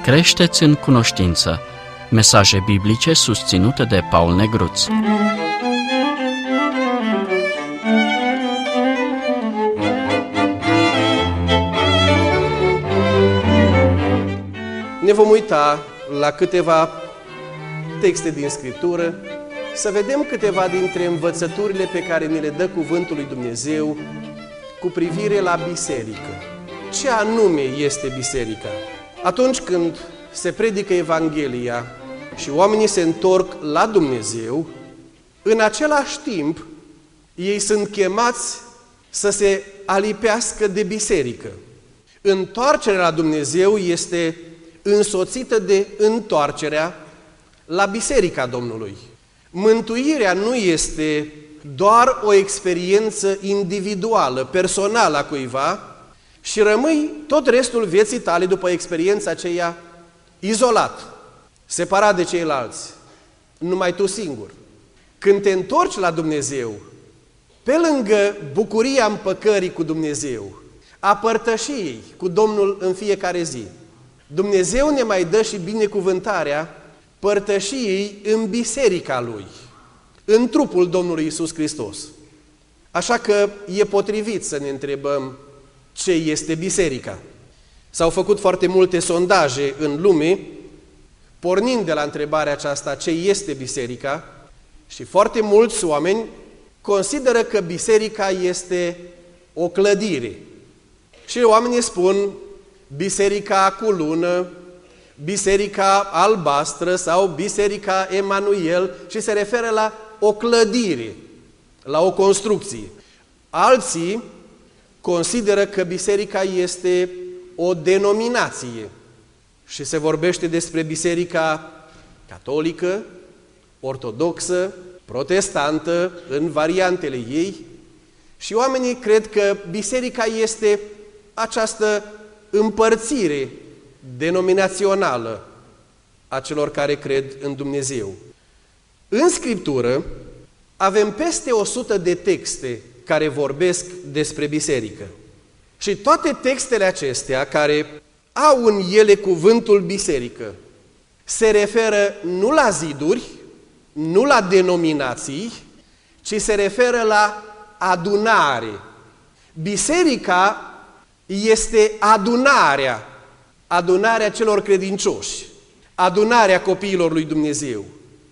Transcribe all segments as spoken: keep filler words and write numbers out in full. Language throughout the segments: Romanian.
Creșteți în cunoștință. Mesaje biblice susținute de Paul Negruț. Ne vom uita la câteva texte din Scriptură, să vedem câteva dintre învățăturile pe care ni le dă Cuvântul lui Dumnezeu cu privire la biserică. Ce anume este biserica? Atunci când se predică Evanghelia și oamenii se întorc la Dumnezeu, în același timp, ei sunt chemați să se alipească de biserică. Întoarcerea la Dumnezeu este însoțită de întoarcerea la Biserica Domnului. Mântuirea nu este doar o experiență individuală, personală a cuiva și rămâi tot restul vieții tale după experiența aceea izolat, separat de ceilalți, numai tu singur. Când te întorci la Dumnezeu, pe lângă bucuria împăcării cu Dumnezeu, a părtășiei cu Domnul în fiecare zi, Dumnezeu ne mai dă și binecuvântarea părtășiei în biserica Lui, în trupul Domnului Iisus Hristos. Așa că e potrivit să ne întrebăm ce este biserica. S-au făcut foarte multe sondaje în lume, pornind de la întrebarea aceasta, ce este biserica, și foarte mulți oameni consideră că biserica este o clădire. Și oamenii spun biserica cu lună, biserica albastră sau biserica Emanuel și se referă la o clădire, la o construcție. Alții consideră că biserica este o denominație și se vorbește despre biserica catolică, ortodoxă, protestantă, în variantele ei, și oamenii cred că biserica este această împărțire denominațională a celor care cred în Dumnezeu. În Scriptură avem peste o sută de texte care vorbesc despre biserică. Și toate textele acestea care au în ele cuvântul biserică se referă nu la ziduri, nu la denominații, ci se referă la adunare. Biserica este adunarea, adunarea celor credincioși, adunarea copiilor lui Dumnezeu.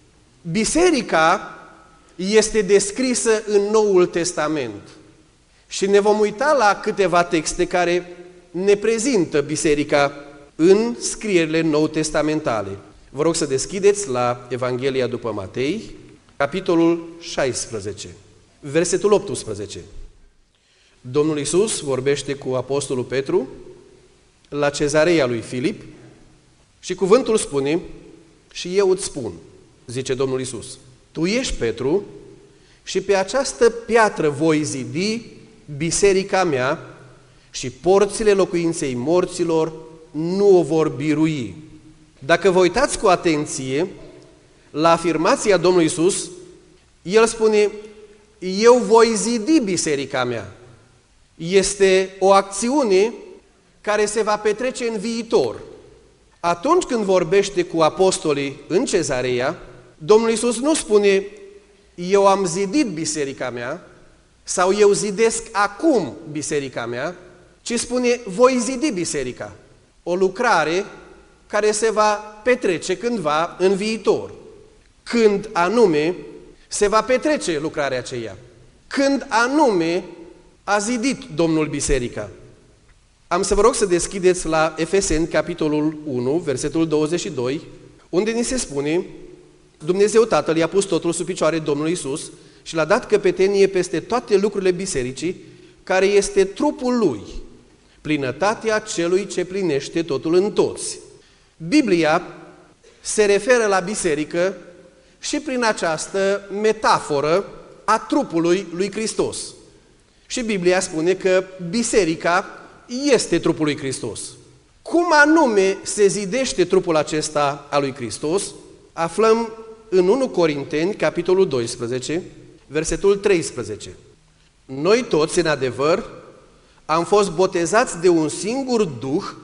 Biserica este descrisă în Noul Testament și ne vom uita la câteva texte care ne prezintă biserica în scrierile nou-testamentale. Vă rog să deschideți la Evanghelia după Matei, capitolul șaisprezece, versetul optsprezece. Domnul Iisus vorbește cu apostolul Petru la Cezarea lui Filip și cuvântul spune: și eu îți spun, zice Domnul Iisus, tu ești Petru și pe această piatră voi zidi biserica mea și porțile locuinței morților nu o vor birui. Dacă vă uitați cu atenție la afirmația Domnului Iisus, El spune: eu voi zidi biserica mea. Este o acțiune care se va petrece în viitor. Atunci când vorbește cu apostolii în Cezarea, Domnul Iisus nu spune: eu am zidit biserica mea sau eu zidesc acum biserica mea, ci spune: voi zidi biserica. O lucrare care se va petrece cândva în viitor. Când anume se va petrece lucrarea aceea? Când anume a zidit Domnul biserica? Am să vă rog să deschideți la Efeseni, capitolul unu, versetul douăzeci și doi, unde ni se spune: Dumnezeu Tatăl i-a pus totul sub picioare Domnului Iisus și l-a dat căpetenie peste toate lucrurile bisericii, care este trupul Lui, plinătatea celui ce plinește totul în toți. Biblia se referă la biserică și prin această metaforă a trupului lui Hristos. Și Biblia spune că biserica este trupul lui Hristos. Cum anume se zidește trupul acesta al lui Hristos, aflăm în unu Corinteni, capitolul doisprezece, versetul treisprezece. Noi toți, în adevăr, am fost botezați de un singur Duh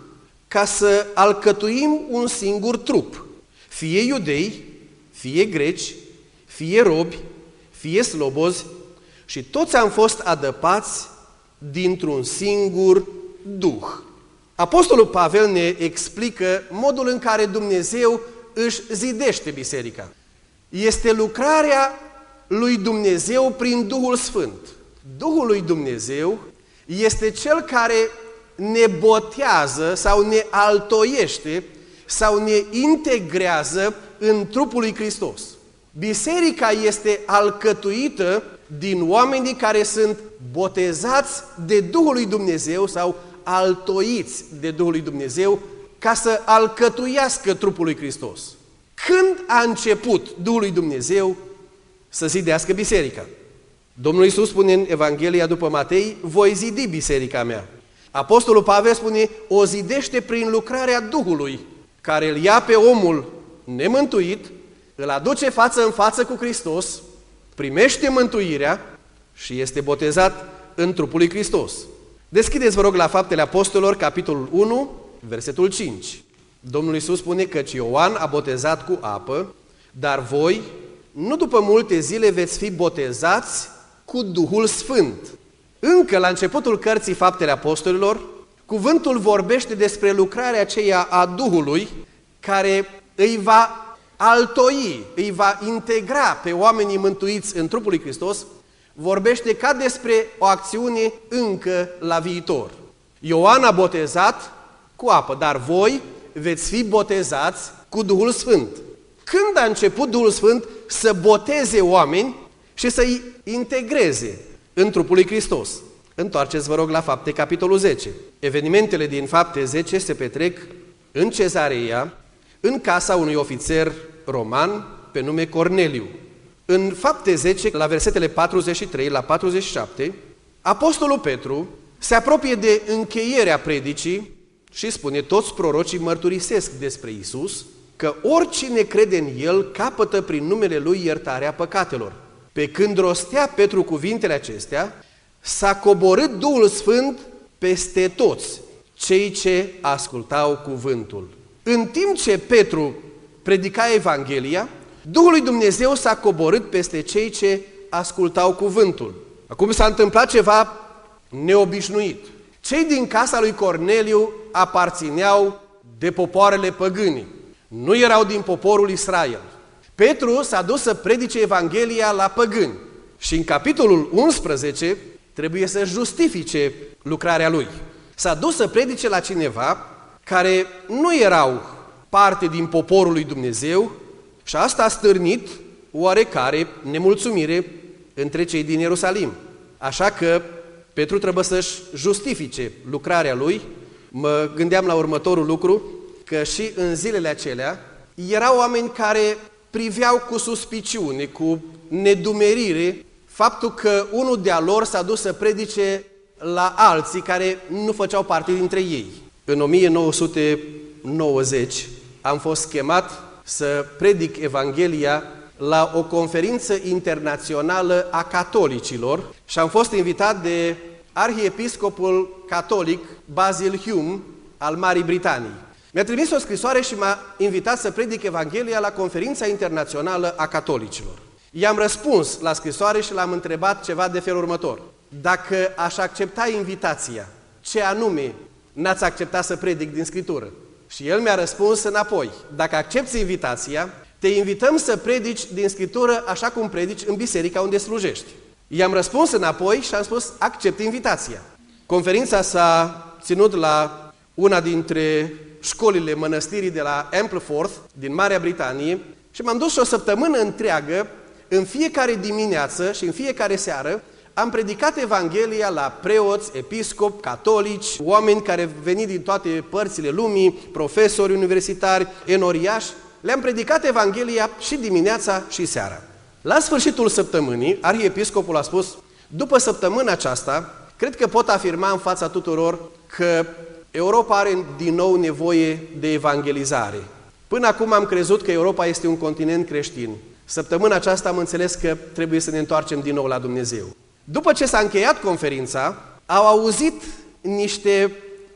ca să alcătuim un singur trup, fie iudei, fie greci, fie robi, fie slobozi, și toți am fost adăpați dintr-un singur Duh. Apostolul Pavel ne explică modul în care Dumnezeu își zidește biserica. Este lucrarea lui Dumnezeu prin Duhul Sfânt. Duhul lui Dumnezeu este Cel care ne botează sau ne altoiește sau ne integrează în trupul lui Hristos. Biserica este alcătuită din oamenii care sunt botezați de Duhul lui Dumnezeu sau altoiți de Duhul lui Dumnezeu ca să alcătuiască trupul lui Hristos. Când a început Duhul lui Dumnezeu să zidească biserica? Domnul Iisus spune în Evanghelia după Matei: voi zidi biserica mea. Apostolul Pavel spune: o zidește prin lucrarea Duhului, care îl ia pe omul nemântuit, îl aduce față în față cu Hristos, primește mântuirea și este botezat în trupul lui Hristos. Deschideți, vă rog, la Faptele Apostolilor, capitolul unu, versetul cinci. Domnul Iisus spune: căci Ioan a botezat cu apă, dar voi, nu după multe zile, veți fi botezați cu Duhul Sfânt. Încă la începutul cărții Faptele Apostolilor, cuvântul vorbește despre lucrarea aceea a Duhului, care îi va altoi, îi va integra pe oamenii mântuiți în trupul lui Hristos. Vorbește ca despre o acțiune încă la viitor. Ioan a botezat cu apă, dar voi veți fi botezați cu Duhul Sfânt. Când a început Duhul Sfânt să boteze oameni și să-i integreze în trupul lui Hristos? Întoarceți, vă rog, la Fapte, capitolul zece. Evenimentele din Fapte zece se petrec în Cezarea, în casa unui ofițer roman pe nume Corneliu. În Fapte zece, la versetele patruzeci și trei la patruzeci și șapte, apostolul Petru se apropie de încheierea predicii și spune: toți prorocii mărturisesc despre Iisus că oricine crede în El capătă prin numele Lui iertarea păcatelor. Pe când rostea Petru cuvintele acestea, s-a coborât Duhul Sfânt peste toți cei ce ascultau cuvântul. În timp ce Petru predica Evanghelia, Duhul lui Dumnezeu s-a coborât peste cei ce ascultau cuvântul. Acum s-a întâmplat ceva neobișnuit. Cei din casa lui Corneliu aparțineau de popoarele păgâni. Nu erau din poporul Israel. Petru s-a dus să predice Evanghelia la păgâni și în capitolul unsprezece trebuie să justifice lucrarea lui. S-a dus să predice la cineva care nu erau parte din poporul lui Dumnezeu și asta a stârnit oarecare nemulțumire între cei din Ierusalim. Așa că Petru trebuie să-și justifice lucrarea lui. Mă gândeam la următorul lucru, că și în zilele acelea erau oameni care priveau cu suspiciune, cu nedumerire, faptul că unul de-a lor s-a dus să predice la alții care nu făceau parte dintre ei. În o mie nouă sute nouăzeci am fost chemat să predic Evanghelia la o conferință internațională a catolicilor și am fost invitat de arhiepiscopul catolic Basil Hume al Marii Britanii. Mi-a trimis o scrisoare și m-a invitat să predic Evanghelia la conferința internațională a catolicilor. I-am răspuns la scrisoare și l-am întrebat ceva de felul următor: dacă aș accepta invitația, ce anume n-ați acceptat să predic din Scriptură? Și el mi-a răspuns înapoi: dacă accepți invitația, te invităm să predici din Scriptură așa cum predici în biserica unde slujești. I-am răspuns înapoi și am spus: accept invitația. Conferința s-a ținut la una dintre școlile mănăstirii de la Ampleforth, din Marea Britanie, și m-am dus și o săptămână întreagă, în fiecare dimineață și în fiecare seară, am predicat Evanghelia la preoți, episcopi, catolici, oameni care veni din toate părțile lumii, profesori universitari, enoriași. Le-am predicat Evanghelia și dimineața și seara. La sfârșitul săptămânii, arhiepiscopul a spus: după săptămâna aceasta, cred că pot afirma în fața tuturor că Europa are din nou nevoie de evangelizare. Până acum am crezut că Europa este un continent creștin. Săptămâna aceasta am înțeles că trebuie să ne întoarcem din nou la Dumnezeu. După ce s-a încheiat conferința, au auzit niște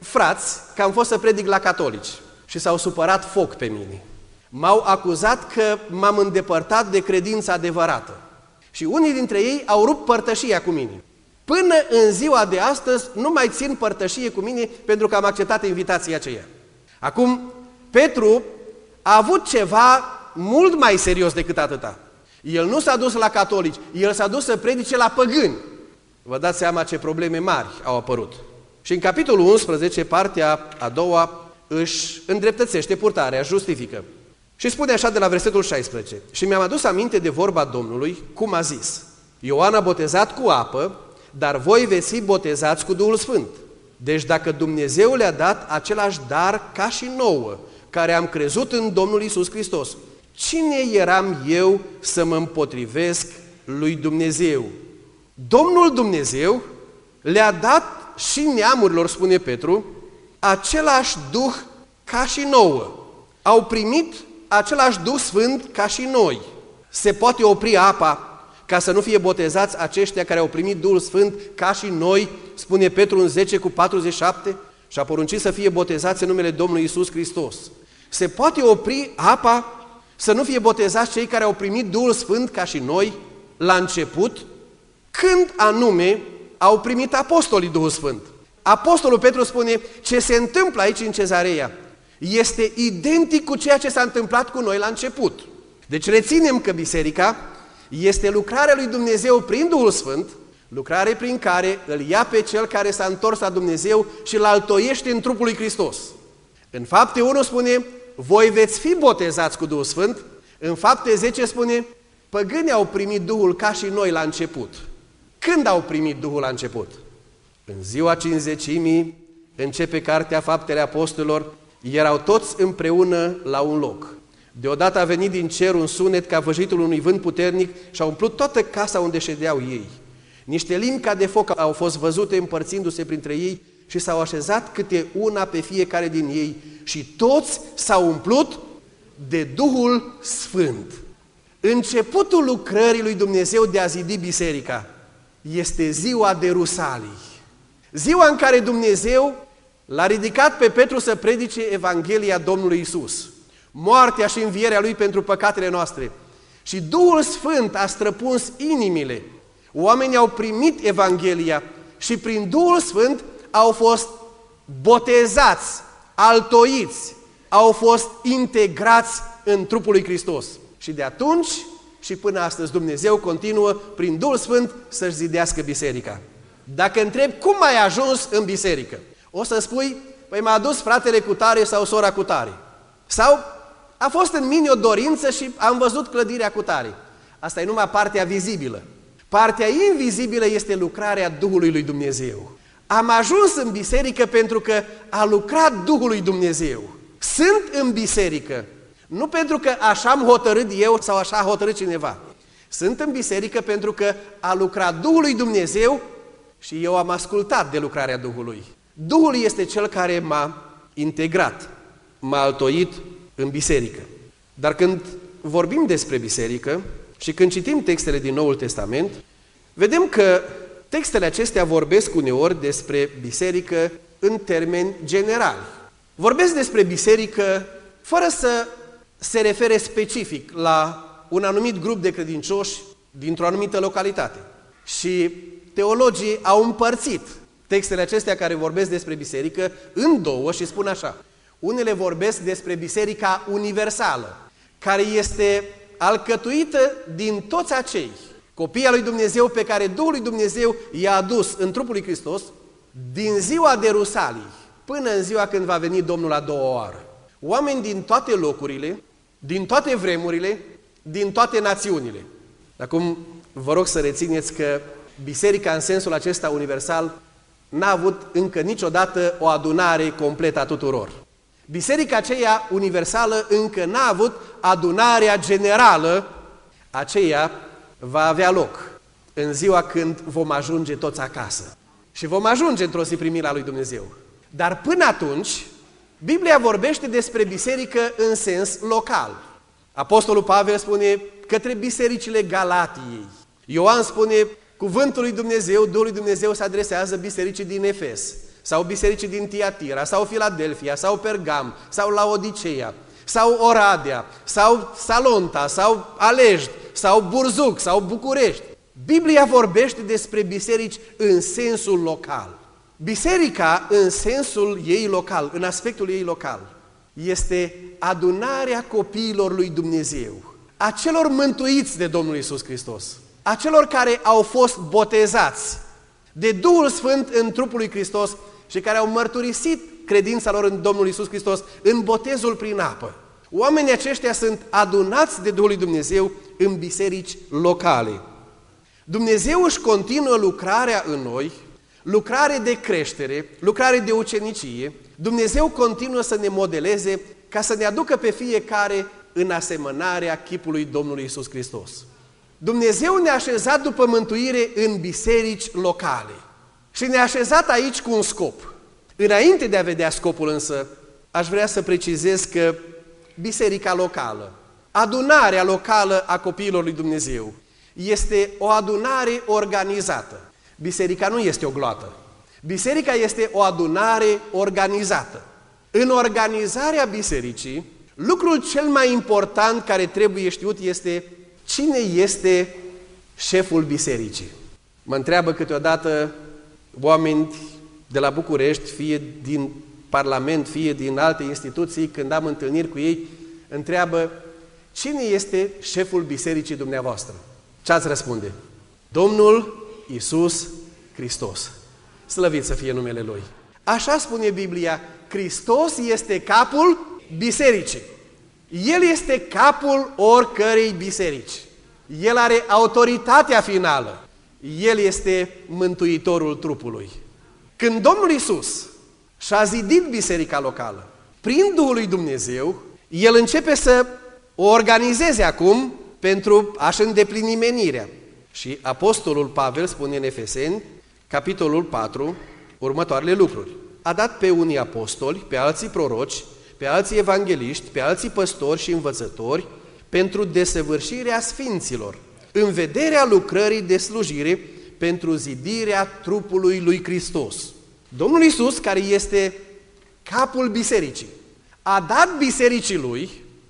frați că am fost să predic la catolici și s-au supărat foc pe mine. M-au acuzat că m-am îndepărtat de credința adevărată. Și unii dintre ei au rupt părtășia cu mine. Până în ziua de astăzi nu mai țin părtășie cu mine pentru că am acceptat invitația aceea. Acum, Petru a avut ceva mult mai serios decât atâta. El nu s-a dus la catolici, el s-a dus să predice la păgâni. Vă dați seama ce probleme mari au apărut. Și în capitolul unsprezece, partea a doua, își îndreptățește purtarea, justifică. Și spune așa de la versetul șaisprezece. Și mi-am adus aminte de vorba Domnului, cum a zis: Ioan a botezat cu apă, dar voi veți fi botezați cu Duhul Sfânt. Deci dacă Dumnezeu le-a dat același dar ca și nouă, care am crezut în Domnul Iisus Hristos, cine eram eu să mă împotrivesc lui Dumnezeu? Domnul Dumnezeu le-a dat și neamurilor, spune Petru, același Duh ca și nouă. Au primit același Duh Sfânt ca și noi. Se poate opri apa ca să nu fie botezați aceștia care au primit Duhul Sfânt ca și noi, spune Petru în zece cu patruzeci și șapte, și a poruncit să fie botezați în numele Domnului Iisus Hristos. Se poate opri apa să nu fie botezați cei care au primit Duhul Sfânt ca și noi la început? Când anume au primit apostolii Duhul Sfânt? Apostolul Petru spune, ce se întâmplă aici în Cezarea este identic cu ceea ce s-a întâmplat cu noi la început. Deci reținem că biserica este lucrarea lui Dumnezeu prin Duhul Sfânt, lucrare prin care îl ia pe cel care s-a întors la Dumnezeu și îl altoiește în trupul lui Hristos. În Fapte unu spune, voi veți fi botezați cu Duhul Sfânt. În Fapte zece spune, păgânii au primit Duhul ca și noi la început. Când au primit Duhul la început? În ziua cincizecimii începe cartea Faptele Apostolilor, erau toți împreună la un loc. Deodată a venit din cer un sunet ca văjitul unui vânt puternic și a umplut toată casa unde ședeau ei. Niște limbi ca de foc au fost văzute împărțindu-se printre ei și s-au așezat câte una pe fiecare din ei și toți s-au umplut de Duhul Sfânt. Începutul lucrării lui Dumnezeu de a zidi biserica este ziua de Rusalii. Ziua în care Dumnezeu l-a ridicat pe Petru să predice Evanghelia Domnului Iisus, moartea și învierea Lui pentru păcatele noastre. Și Duhul Sfânt a străpuns inimile. Oamenii au primit Evanghelia și prin Duhul Sfânt au fost botezați, altoiți, au fost integrați în trupul lui Hristos. Și de atunci și până astăzi Dumnezeu continuă prin Duhul Sfânt să-și zidească biserica. Dacă întreb cum ai ajuns în biserică, o să spui, păi m-a adus fratele cu tare sau sora cu tare. Sau a fost în mine o dorință și am văzut clădirea cu tare. Asta e numai partea vizibilă. Partea invizibilă este lucrarea Duhului lui Dumnezeu. Am ajuns în biserică pentru că a lucrat Duhul lui Dumnezeu. Sunt în biserică, nu pentru că așa am hotărât eu sau așa a hotărât cineva. Sunt în biserică pentru că a lucrat Duhul lui Dumnezeu și eu am ascultat de lucrarea Duhului. Duhul este cel care m-a integrat, m-a altoit în biserică. Dar când vorbim despre biserică și când citim textele din Noul Testament, vedem că textele acestea vorbesc uneori despre biserică în termeni generali. Vorbesc despre biserică fără să se refere specific la un anumit grup de credincioși dintr-o anumită localitate. Și teologii au împărțit textele acestea care vorbesc despre biserică în două și spun așa. Unele vorbesc despre biserica universală, care este alcătuită din toți acei copii al lui Dumnezeu pe care Duhul lui Dumnezeu i-a adus în trupul lui Hristos din ziua de Rusalii până în ziua când va veni Domnul a doua oară. Oameni din toate locurile, din toate vremurile, din toate națiunile. Acum vă rog să rețineți că biserica în sensul acesta universal n-a avut încă niciodată o adunare completă a tuturor. Biserica aceea universală încă n-a avut adunarea generală, aceea va avea loc în ziua când vom ajunge toți acasă. Și vom ajunge într-o zi primirea lui Dumnezeu. Dar până atunci, Biblia vorbește despre biserică în sens local. Apostolul Pavel spune către bisericile Galatiei. Ioan spune, cuvântul lui Dumnezeu, Duhul lui Dumnezeu se adresează bisericii din Efes. sau bisericii din Tiatira, sau Filadelfia, sau Pergam, sau Laodiceea, sau Oradea, sau Salonta, sau Alejde, sau Burzuc, sau București. Biblia vorbește despre biserici în sensul local. Biserica, în sensul ei local, în aspectul ei local, este adunarea copiilor lui Dumnezeu, a celor mântuiți de Domnul Iisus Hristos, a celor care au fost botezați de Duhul Sfânt în trupul lui Hristos și care au mărturisit credința lor în Domnul Iisus Hristos în botezul prin apă. Oamenii aceștia sunt adunați de Duhul lui Dumnezeu în biserici locale. Dumnezeu își continuă lucrarea în noi, lucrare de creștere, lucrare de ucenicie. Dumnezeu continuă să ne modeleze ca să ne aducă pe fiecare în asemănarea chipului Domnului Iisus Hristos. Dumnezeu ne-a așezat după mântuire în biserici locale și ne-a așezat aici cu un scop. Înainte de a vedea scopul însă, aș vrea să precizez că biserica locală, adunarea locală a copiilor lui Dumnezeu, este o adunare organizată. Biserica nu este o gloată. Biserica este o adunare organizată. În organizarea bisericii, lucrul cel mai important care trebuie știut este cine este șeful bisericii. Mă întreabă câteodată oameni de la București, fie din Parlament, fie din alte instituții, când am întâlniri cu ei, întreabă cine este șeful bisericii dumneavoastră. Ce ați răspunde? Domnul Iisus Hristos. Slăvit să fie numele Lui. Așa spune Biblia, Hristos este capul bisericii. El este capul oricărei biserici. El are autoritatea finală. El este mântuitorul trupului. Când Domnul Iisus și-a zidit biserica locală, prin Duhul lui Dumnezeu, El începe să o organizeze acum pentru a-și îndeplini menirea. Și Apostolul Pavel spune în Efeseni, capitolul patru, următoarele lucruri. A dat pe unii apostoli, pe alții proroci, pe alții evangeliști, pe alții păstori și învățători, pentru desăvârșirea sfinților, în vederea lucrării de slujire, pentru zidirea trupului lui Hristos. Domnul Iisus, care este capul bisericii, a dat bisericii lui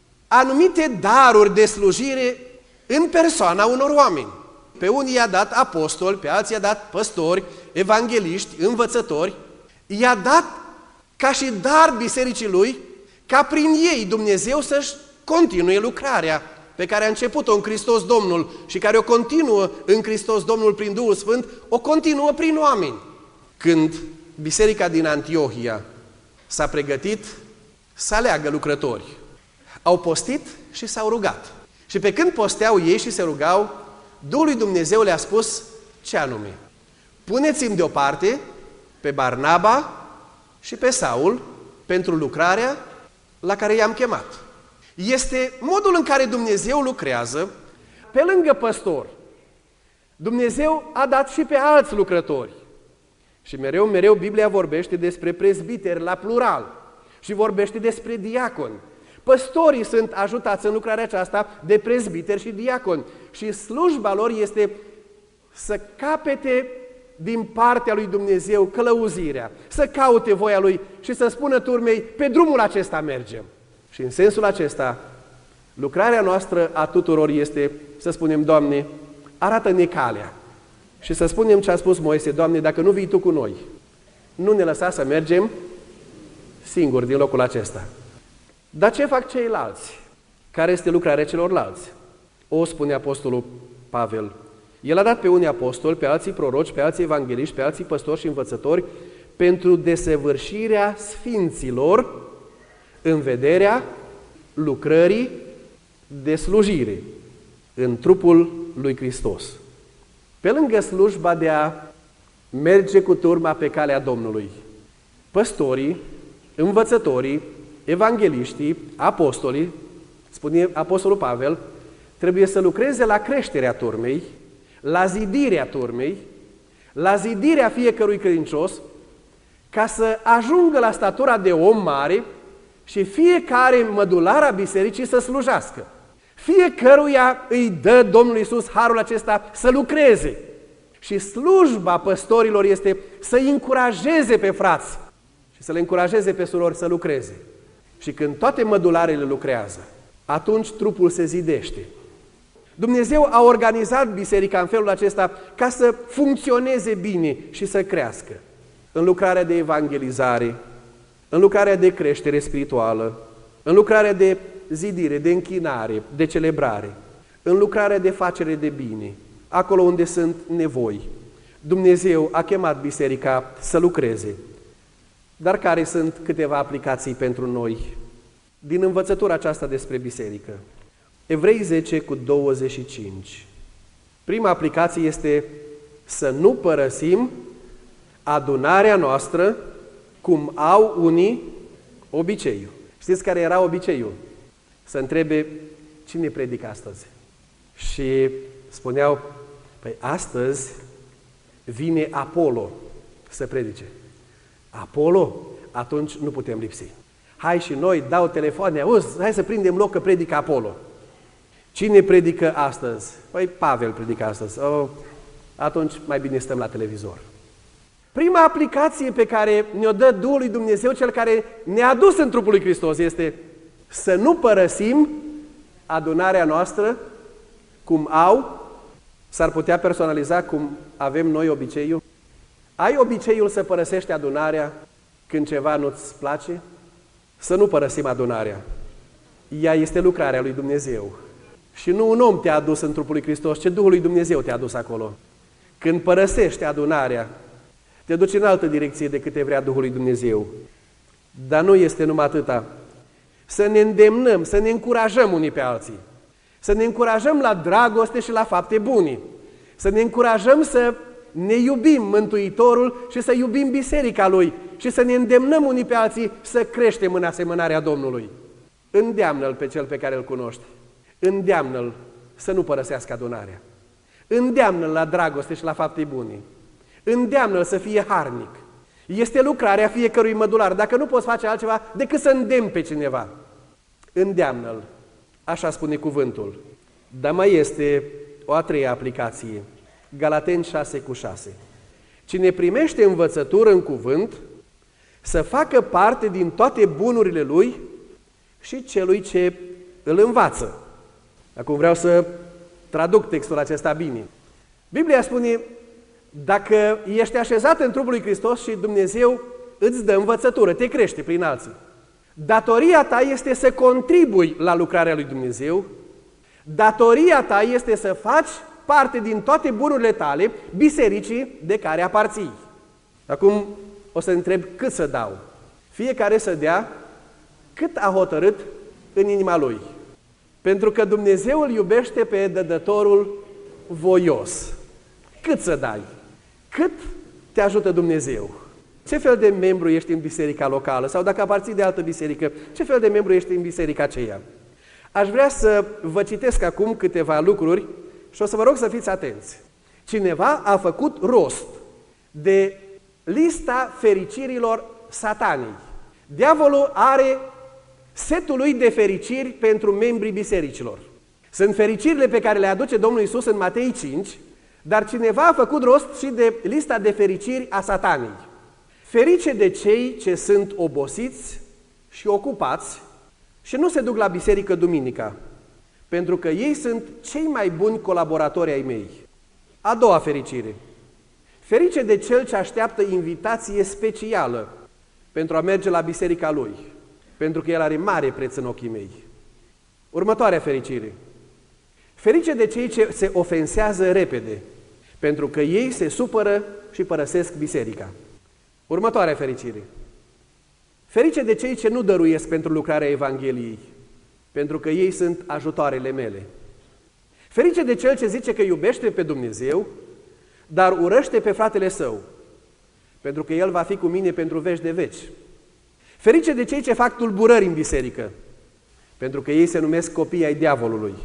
anumite daruri de slujire în persoana unor oameni. Pe unii i-a dat apostoli, pe alții i-a dat păstori, evangeliști, învățători. I-a dat ca și dar bisericii lui, ca prin ei Dumnezeu să-și continue lucrarea pe care a început-o în Hristos Domnul și care o continuă în Hristos Domnul prin Duhul Sfânt, o continuă prin oameni. Când biserica din Antiohia s-a pregătit să aleagă lucrători, au postit și s-au rugat. Și pe când posteau ei și se rugau, Duhul lui Dumnezeu le-a spus ce anume? Puneți-mi deoparte pe Barnaba și pe Saul pentru lucrarea la care i-am chemat. Este modul în care Dumnezeu lucrează. Pe lângă păstor, Dumnezeu a dat și pe alți lucrători. Și mereu, mereu Biblia vorbește despre prezbiteri la plural și vorbește despre diaconi. Păstorii sunt ajutați în lucrarea aceasta de prezbiteri și diaconi și slujba lor este să capete din partea lui Dumnezeu călăuzirea, să caute voia Lui și să spună turmei, pe drumul acesta mergem. Și în sensul acesta, lucrarea noastră a tuturor este să spunem, Doamne, arată-ne calea. Și să spunem ce a spus Moise, Doamne, dacă nu vii Tu cu noi, nu ne lăsa să mergem singuri din locul acesta. Dar ce fac ceilalți? Care este lucrarea celorlalți? O, spune Apostolul Pavel, el a dat pe unii apostoli, pe alții proroci, pe alții evangeliști, pe alții păstori și învățători, pentru desăvârșirea sfinților în vederea lucrării de slujire în trupul lui Hristos. Pe lângă slujba de a merge cu turma pe calea Domnului, păstorii, învățătorii, evangeliștii, apostolii, spune Apostolul Pavel, trebuie să lucreze la creșterea turmei, la zidirea turmei, la zidirea fiecărui credincios, ca să ajungă la statura de om mare și fiecare mădular a bisericii să slujească. Fiecăruia îi dă Domnul Iisus harul acesta să lucreze. Și slujba păstorilor este să-i încurajeze pe frați și să le încurajeze pe surori să lucreze. Și când toate mădularele lucrează, atunci trupul se zidește. Dumnezeu a organizat biserica în felul acesta ca să funcționeze bine și să crească. În lucrarea de evangelizare, în lucrarea de creștere spirituală, în lucrarea de zidire, de închinare, de celebrare, în lucrarea de facere de bine, acolo unde sunt nevoi. Dumnezeu a chemat biserica să lucreze. Dar care sunt câteva aplicații pentru noi din învățătura aceasta despre biserică? Evrei zece cu douăzeci și cinci. Prima aplicație este să nu părăsim adunarea noastră cum au unii obiceiul. Știți care era obiceiul? Să întrebe cine predică astăzi. Și spuneau, păi astăzi vine Apollo să predice. Apollo? Atunci nu putem lipsi. Hai și noi, dau telefoane, auzi, hai să prindem loc că predică Apollo. Cine predică astăzi? Păi Pavel predică astăzi. Oh, atunci mai bine stăm la televizor. Prima aplicație pe care ne-o dă Duhul lui Dumnezeu, cel care ne-a adus în trupul lui Hristos, este să nu părăsim adunarea noastră cum au, s-ar putea personaliza cum avem noi obiceiul. Ai obiceiul să părăsești adunarea când ceva nu-ți place? Să nu părăsim adunarea. Ea este lucrarea lui Dumnezeu. Și nu un om te-a adus în trupul lui Hristos, ci Duhul lui Dumnezeu te-a adus acolo. Când părăsești adunarea, te duci în altă direcție decât te vrea Duhul lui Dumnezeu. Dar nu este numai atâta. Să ne îndemnăm, să ne încurajăm unii pe alții. Să ne încurajăm la dragoste și la fapte bune. Să ne încurajăm să ne iubim Mântuitorul și să iubim biserica Lui. Și să ne îndemnăm unii pe alții să creștem în asemănarea Domnului. Îndeamnă-L pe cel pe care îl cunoști. Îndeamnă-L să nu părăsească adunarea. Îndeamnă-L la dragoste și la fapte bune. Îndeamnă-L să fie harnic. Este lucrarea fiecărui mădular. Dacă nu poți face altceva decât să îndemni pe cineva. Îndeamnă-L. Așa spune cuvântul. Dar mai este o a treia aplicație. Galateni șase cu șase. Cine primește învățătură în cuvânt, să facă parte din toate bunurile lui și celui ce îl învață. Acum vreau să traduc textul acesta bine. Biblia spune, dacă ești așezat în trupul lui Hristos și Dumnezeu îți dă învățătură, te crește prin alții. Datoria ta este să contribui la lucrarea lui Dumnezeu. Datoria ta este să faci parte din toate bunurile tale, bisericii de care aparții. Acum o să întreb cât să dau. Fiecare să dea cât a hotărât în inima lui. Pentru că Dumnezeu îl iubește pe dădătorul voios. Cât să dai? Cât te ajută Dumnezeu? Ce fel de membru ești în biserica locală? Sau dacă aparții de altă biserică, ce fel de membru ești în biserica aceea? Aș vrea să vă citesc acum câteva lucruri și o să vă rog să fiți atenți. Cineva a făcut rost de lista fericirilor Satanei. Diavolul are setul lui de fericiri pentru membrii bisericilor. Sunt fericirile pe care le aduce Domnul Iisus în Matei cinci, dar cineva a făcut rost și de lista de fericiri a Satanei. Ferice de cei ce sunt obosiți și ocupați și nu se duc la biserică duminica, pentru că ei sunt cei mai buni colaboratori ai mei. A doua fericire. Ferice de cel ce așteaptă invitație specială pentru a merge la biserica lui, pentru că el are mare preț în ochii mei. Următoarea fericire. Ferice de cei ce se ofensează repede, pentru că ei se supără și părăsesc biserica. Următoarea fericire. Ferice de cei ce nu dăruiesc pentru lucrarea Evangheliei, pentru că ei sunt ajutoarele mele. Ferice de cel ce zice că iubește pe Dumnezeu, dar urăște pe fratele său, pentru că el va fi cu mine pentru veci de veci. Ferice de cei ce fac tulburări în biserică, pentru că ei se numesc copii ai diavolului.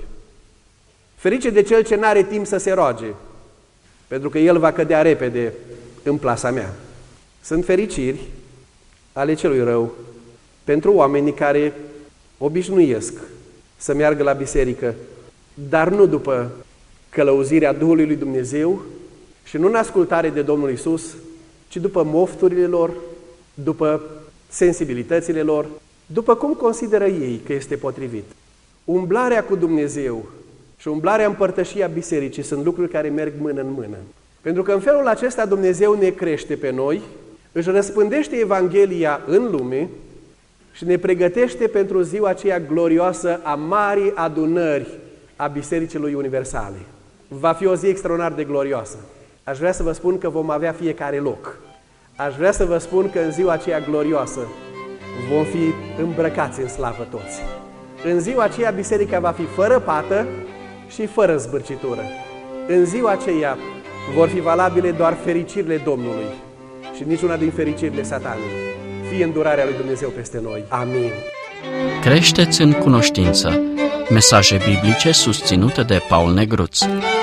Ferice de cel ce n-are timp să se roage, pentru că el va cădea repede în plasa mea. Sunt fericiri ale celui rău pentru oamenii care obișnuiesc să meargă la biserică, dar nu după călăuzirea Duhului lui Dumnezeu Și nu în ascultare de Domnul Iisus, ci după mofturile lor, după sensibilitățile lor, după cum consideră ei că este potrivit. Umblarea cu Dumnezeu și umblarea în părtășia bisericii sunt lucruri care merg mână în mână. Pentru că în felul acesta Dumnezeu ne crește pe noi, își răspândește Evanghelia în lume și ne pregătește pentru ziua aceea glorioasă a marii adunări a Bisericii lui Universale. Va fi o zi extraordinar de glorioasă. Aș vrea să vă spun că vom avea fiecare loc. Aș vrea să vă spun că în ziua aceea glorioasă vom fi îmbrăcați în slavă toți. În ziua aceea biserica va fi fără pată și fără zbârcitură. În ziua aceea vor fi valabile doar fericirile Domnului și niciuna din fericirile Satanului. Fie îndurarea lui Dumnezeu peste noi. Amin. Creșteți în cunoștință. Mesaje biblice susținute de Paul Negruț.